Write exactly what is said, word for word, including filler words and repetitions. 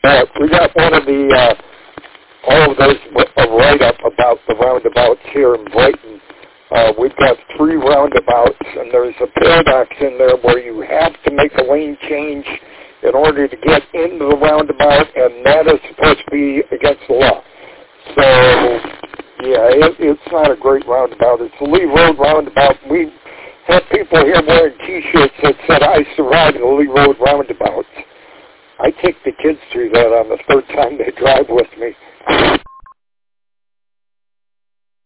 But we got one of the, uh, all of those, a write-up about the roundabouts here in Brighton. Uh, we've got three roundabouts, and there's a paradox in there where you have to make a lane change in order to get into the roundabout, and that is supposed to be against the law. So, yeah, it, it's not a great roundabout. It's a Lee Road roundabout. We have people here wearing T-shirts that said, I survived the Lee Road roundabout. I take the kids through that on the third time they drive with me.